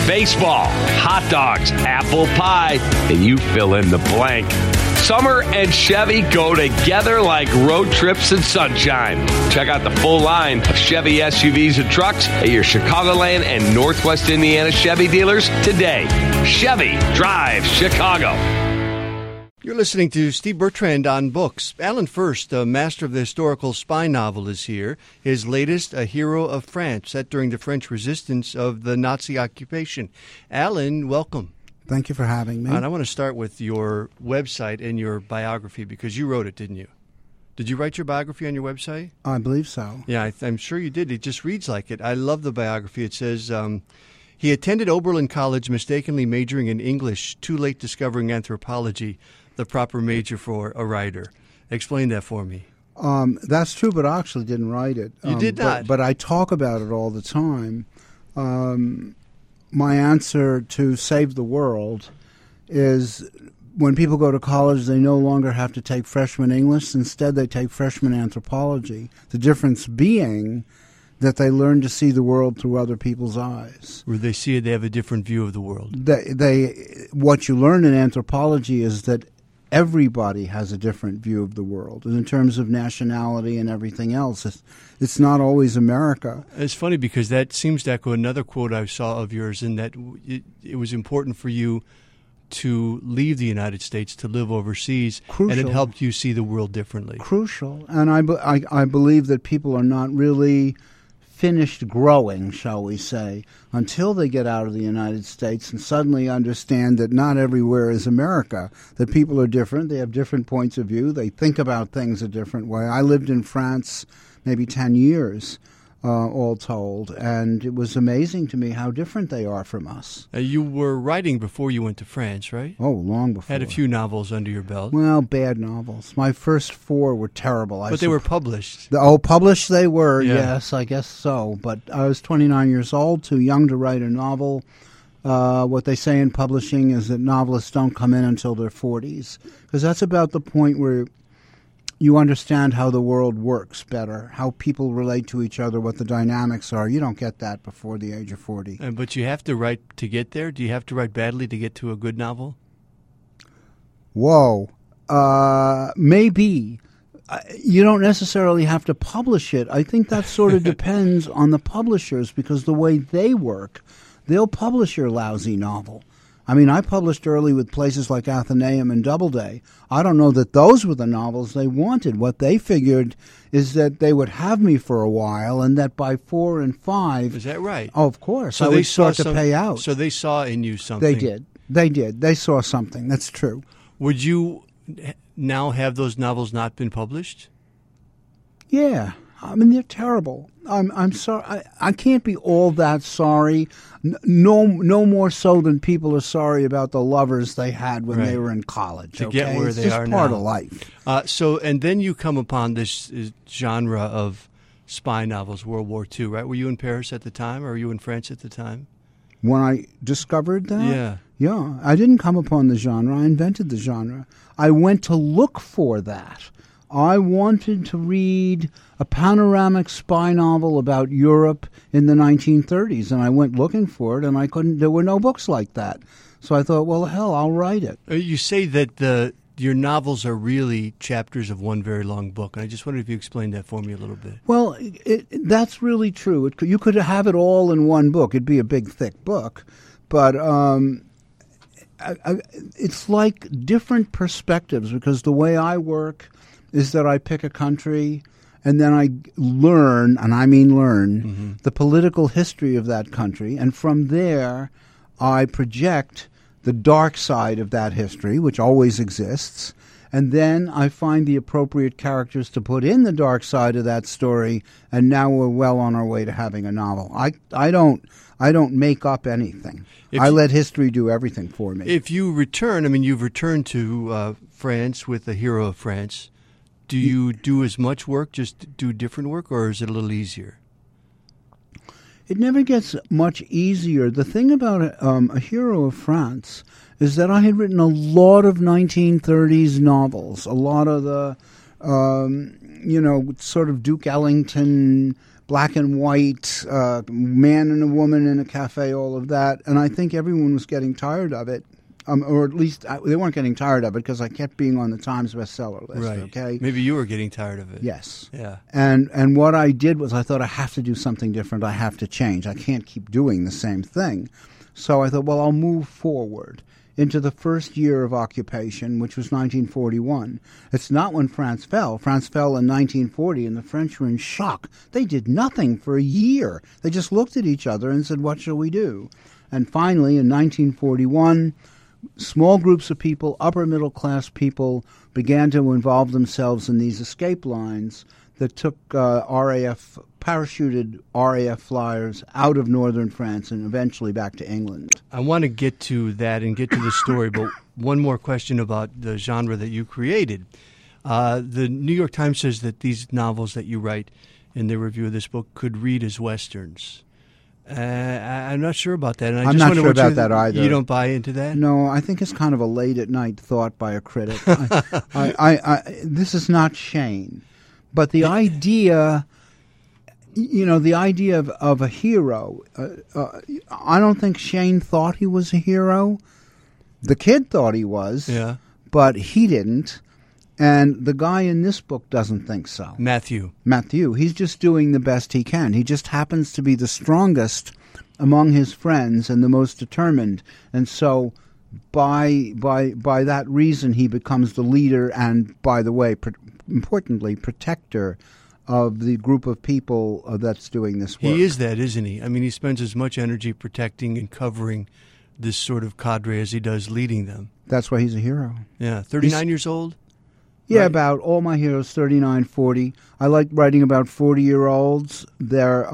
baseball, hot dogs, apple pie, and you fill in the blank. Summer and Chevy go together like road trips and sunshine. Check out the full line of Chevy SUVs and trucks at your Chicagoland and Northwest Indiana Chevy dealers today. Chevy drives Chicago. You're listening to Steve Bertrand on Books. Alan Furst, a master of the historical spy novel, is here. His latest, A Hero of France, set during the French resistance of the Nazi occupation. Alan, welcome. Thank you for having me. And I want to start with your website and your biography, because you wrote it, didn't you? Did you write your biography on your website? I believe so. Yeah, I'm sure you did. It just reads like it. I love the biography. It says, he attended Oberlin College, mistakenly majoring in English, too late discovering anthropology, the proper major for a writer. Explain that for me. That's true, but I actually didn't write it. You did not? But I talk about it all the time. My answer to save the world is when people go to college, they no longer have to take freshman English. Instead, they take freshman anthropology. The difference being that they learn to see the world through other people's eyes. Where they see it, they have a different view of the world. What you learn in anthropology is that everybody has a different view of the world. And in terms of nationality and everything else, it's not always America. It's funny because that seems to echo another quote I saw of yours, in that it was important for you to leave the United States to live overseas, Crucial. and it helped you see the world differently. Crucial. And I believe that people are not really finished growing, shall we say, until they get out of the United States and suddenly understand that not everywhere is America, that people are different, they have different points of view, they think about things a different way. I lived in France maybe 10 years, all told, and it was amazing to me how different they are from us. You were writing before you went to France, right? Oh, long before. Had a few novels under your belt. Well, bad novels. My first 4 were terrible. But they were published. Published they were, Yeah. Yes, I guess so. But I was 29 years old, too young to write a novel. What they say in publishing is that novelists don't come in until their 40s, because that's about the point where you understand how the world works better, how people relate to each other, what the dynamics are. You don't get that before the age of 40. But you have to write to get there? Do you have to write badly to get to a good novel? Whoa. Maybe. You don't necessarily have to publish it. I think that sort of depends on the publishers, because the way they work, they'll publish your lousy novel. I mean, I published early with places like Athenaeum and Doubleday. I don't know that those were the novels they wanted. What they figured is that they would have me for a while, and that by 4 and 5... Is that right? Oh, of course. So I they would start saw to pay out. So they saw in you something. They did. They saw something. That's true. Would you now have those novels not been published? Yeah. I mean, they're terrible. I'm sorry. I can't be all that sorry. No more so than people are sorry about the lovers they had when they were in college. To get where they are now. It's just part of life. And then you come upon this genre of spy novels, World War II, right? Were you in Paris at the time, or were you in France at the time? When I discovered that? Yeah. Yeah. I didn't come upon the genre. I invented the genre. I went to look for that. I wanted to read a panoramic spy novel about Europe in the 1930s, and I went looking for it, and I couldn't. There were no books like that. So I thought, well, hell, I'll write it. You say that your novels are really chapters of one very long book, and I just wondered if you explained that for me a little bit. Well, that's really true. You could have it all in one book. It'd be a big, thick book. But it's like different perspectives, because the way I work is that I pick a country and then I learn, and I mean learn, the political history of that country. And from there, I project the dark side of that history, which always exists. And then I find the appropriate characters to put in the dark side of that story. And now we're well on our way to having a novel. I don't make up anything. I let history do everything for me. If you return, I mean, you've returned to France with A Hero of France. Do you do as much work, just do different work, or is it a little easier? It never gets much easier. The thing about A Hero of France is that I had written a lot of 1930s novels, a lot of the, sort of Duke Ellington black and white, man and a woman in a cafe, all of that. And I think everyone was getting tired of it. Or at least they weren't getting tired of it because I kept being on the Times bestseller list. Right. Okay. Maybe you were getting tired of it. Yes. Yeah. And what I did was I thought I have to do something different. I have to change. I can't keep doing the same thing. So I thought, well, I'll move forward into the first year of occupation, which was 1941. It's not when France fell. France fell in 1940, and the French were in shock. They did nothing for a year. They just looked at each other and said, what shall we do? And finally, in 1941, small groups of people, upper middle class people, began to involve themselves in these escape lines that took parachuted RAF flyers out of northern France and eventually back to England. I want to get to that and get to the story, but one more question about the genre that you created. The New York Times says that these novels that you write in their review of this book could read as Westerns. I'm not sure about that. And I'm not sure about that either. You don't buy into that? No, I think it's kind of a late-at-night thought by a critic. This is not Shane. But the idea, the idea of a hero, I don't think Shane thought he was a hero. The kid thought he was, but he didn't. And the guy in this book doesn't think so. Matthew. He's just doing the best he can. He just happens to be the strongest among his friends and the most determined. And so by that reason, he becomes the leader and, by the way, importantly, protector of the group of people that's doing this work. He is that, isn't he? I mean, he spends as much energy protecting and covering this sort of cadre as he does leading them. That's why he's a hero. Yeah, 39 years old? Yeah, right. About all my heroes, 39, 40. I like writing about 40-year-olds. They're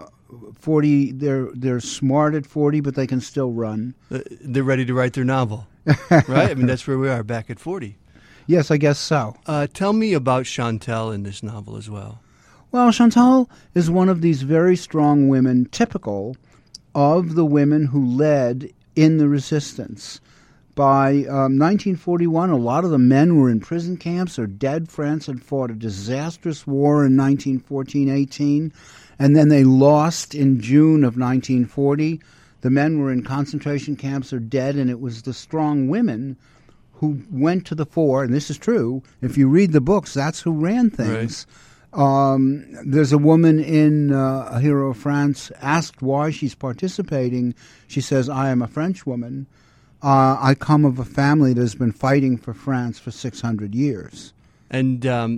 40. They're smart at 40, but they can still run. They're ready to write their novel, right? I mean, that's where we are, back at 40. Yes, I guess so. Tell me about Chantal in this novel as well. Well, Chantal is one of these very strong women, typical of the women who led in the resistance. By 1941, a lot of the men were in prison camps or dead. France had fought a disastrous war in 1914-18, and then they lost in June of 1940. The men were in concentration camps or dead, and it was the strong women who went to the fore, and this is true. If you read the books, that's who ran things. Right. There's a woman in A Hero of France asked why she's participating. She says, I am a French woman. I come of a family that has been fighting for France for 600 years. And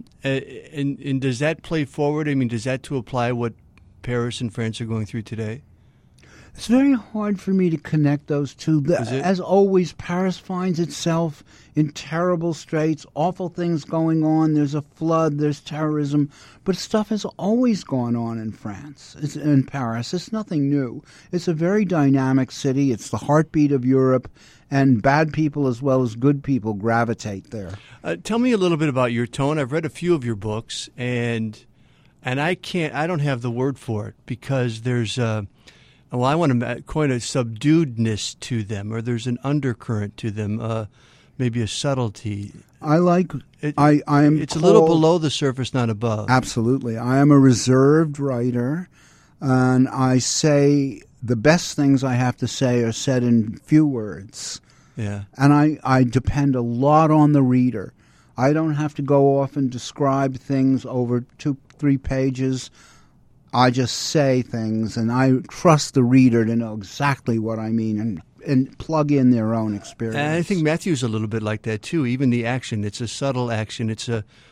does that play forward? I mean, does that to apply what Paris and France are going through today? It's very hard for me to connect those two. As always, Paris finds itself in terrible straits, awful things going on. There's a flood, there's terrorism. But stuff has always gone on in France, in Paris. It's nothing new. It's a very dynamic city. It's the heartbeat of Europe, and bad people as well as good people gravitate there. Tell me a little bit about your tone. I've read a few of your books, and I don't have the word for it because there's well, I want to coin a subduedness to them, or there's an undercurrent to them, maybe a subtlety. I like it. It's a little below the surface, not above. Absolutely. I am a reserved writer, and I say the best things I have to say are said in few words. Yeah. And I depend a lot on the reader. I don't have to go off and describe things over 2-3 pages. I just say things, and I trust the reader to know exactly what I mean and plug in their own experience. And I think Matthew's a little bit like that too. Even the action, it's a subtle action. It's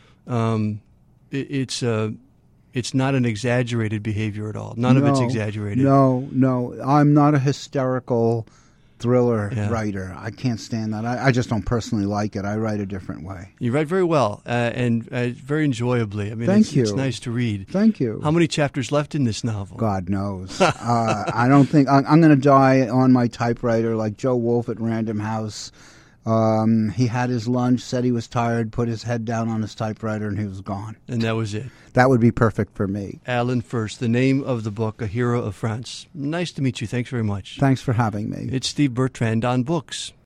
not an exaggerated behavior at all. None of it's exaggerated. No. I'm not a hysterical thriller writer. I can't stand that. I just don't personally like it. I write a different way. You write very well and very enjoyably. I mean, Thank you. It's nice to read. Thank you. How many chapters left in this novel? God knows. I don't think I'm going to die on my typewriter like Joe Wolfe at Random House. He had his lunch, said he was tired, put his head down on his typewriter, and he was gone. And that was it. That would be perfect for me. Alan Furst, the name of the book, A Hero of France. Nice to meet you. Thanks very much. Thanks for having me. It's Steve Bertrand on Books.